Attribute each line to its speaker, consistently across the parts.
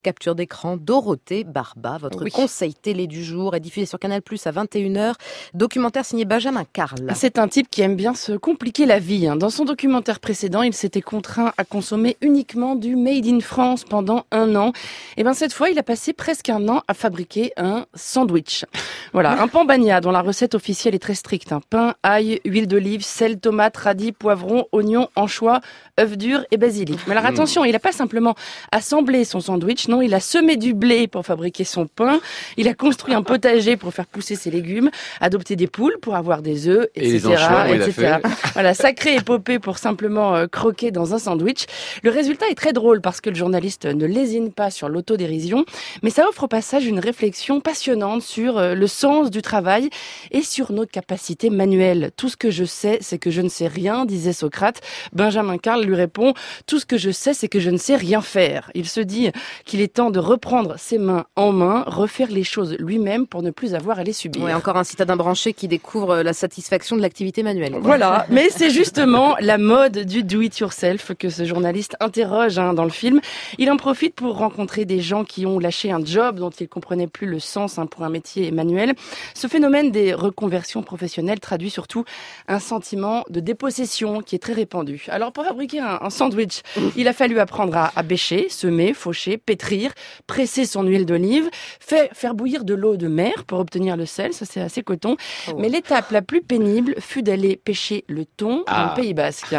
Speaker 1: Capture d'écran, Dorothée Barba, votre conseil télé du jour est diffusé sur Canal+ à 21h. Documentaire signé Benjamin Carl.
Speaker 2: C'est un type qui aime bien se compliquer la vie. Dans son documentaire précédent, il s'était contraint à consommer uniquement du Made in France pendant 1 an. Et cette fois, il a passé presque 1 an à fabriquer un sandwich. Voilà, un pan bagna dont la recette officielle est très stricte. Pain, ail, huile d'olive, sel, tomate, radis, poivron, oignons, anchois, œufs durs et basilic. Mais alors attention, il n'a pas simplement assemblé son sandwich. Non, il a semé du blé pour fabriquer son pain. Il a construit un potager pour faire pousser ses légumes, adopté des poules pour avoir des œufs, etc.
Speaker 3: Et les anchois, il a fait.
Speaker 2: Voilà, sacrée épopée pour simplement croquer dans un sandwich. Le résultat est très drôle parce que le journaliste ne lésine pas sur l'autodérision, mais ça offre au passage une réflexion passionnante sur le sens du travail et sur nos capacités manuelles. Tout ce que je sais, c'est que je ne sais rien, disait Socrate. Benjamin Carl lui répond, tout ce que je sais, c'est que je ne sais rien faire. Il se dit qu'il est temps de reprendre ses mains en main, refaire les choses lui-même pour ne plus avoir à les subir.
Speaker 1: Ouais, encore un citadin branché qui découvre la satisfaction de l'activité manuelle.
Speaker 2: Voilà, mais c'est justement la mode du do-it-yourself que ce journaliste interroge dans le film. Il en profite pour rencontrer des gens qui ont lâché un job dont ils comprenaient plus le sens pour un métier manuel. Ce phénomène des reconversions professionnelles traduit surtout un sentiment de dépossession qui est très répandu. Alors pour fabriquer un sandwich, il a fallu apprendre à bêcher, semer, faucher, pétrir, presser son huile d'olive, faire bouillir de l'eau de mer pour obtenir le sel, ça c'est assez coton. Mais l'étape la plus pénible fut d'aller pêcher le thon dans le Pays Basque.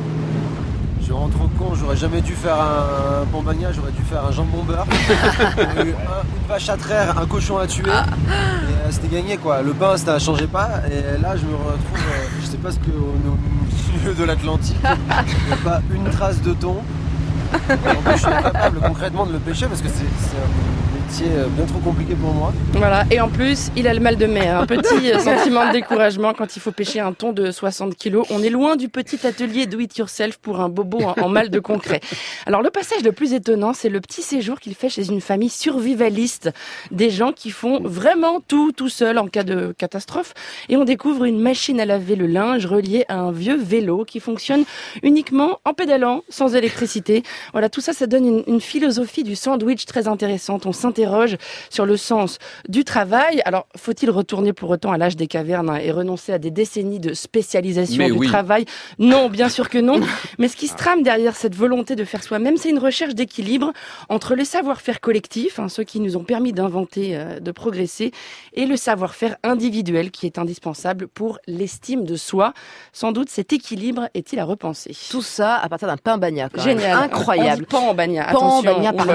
Speaker 4: Je rentre trop con, j'aurais jamais dû faire un pan bagna, j'aurais dû faire un jambon beurre. Une vache à traire, un cochon à tuer. Et c'était gagné quoi. Le pain ça changeait pas. Et là je me retrouve, je sais pas ce au milieu de l'Atlantique. Il n'y a pas une trace de thon. En plus, je suis incapable concrètement de le pêcher parce que c'est un métier bien trop compliqué pour moi.
Speaker 2: Voilà, et en plus, il a le mal de mer. Un petit sentiment de découragement quand il faut pêcher un thon de 60 kilos. On est loin du petit atelier do it yourself pour un bobo en mal de concret. Alors, le passage le plus étonnant, c'est le petit séjour qu'il fait chez une famille survivaliste. Des gens qui font vraiment tout seul en cas de catastrophe. Et on découvre une machine à laver le linge reliée à un vieux vélo qui fonctionne uniquement en pédalant, sans électricité. Voilà, tout ça, ça donne une philosophie du sandwich très intéressante. On s'interroge sur le sens du travail. Alors, faut-il retourner pour autant à l'âge des cavernes et renoncer à des décennies de spécialisation du travail ? Non, bien sûr que non. Mais ce qui se trame derrière cette volonté de faire soi-même, c'est une recherche d'équilibre entre le savoir-faire collectif, ceux qui nous ont permis d'inventer, de progresser, et le savoir-faire individuel qui est indispensable pour l'estime de soi. Sans doute, cet équilibre est-il à repenser.
Speaker 1: Tout ça à partir d'un pain bagna.
Speaker 2: Génial.
Speaker 1: Incroyable.
Speaker 2: On dit pan bagna.
Speaker 1: Pan
Speaker 2: Attention.
Speaker 1: bagna, pardon.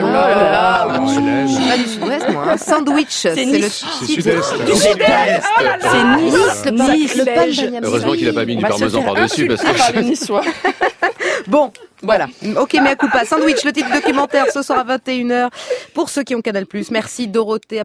Speaker 1: Je suis pas du sud-ouest, moi. Un sandwich. C'est
Speaker 3: Nice. C'est sud-est.
Speaker 2: C'est Nice,
Speaker 1: le
Speaker 2: belge.
Speaker 3: Heureusement qu'il a pas mis du parmesan par-dessus parce que...
Speaker 2: par les Niçois.
Speaker 1: Bon, voilà. Ok, mais à coup pas. Sandwich, le titre du documentaire ce soir à 21h. Pour ceux qui ont Canal+. Merci Dorothée.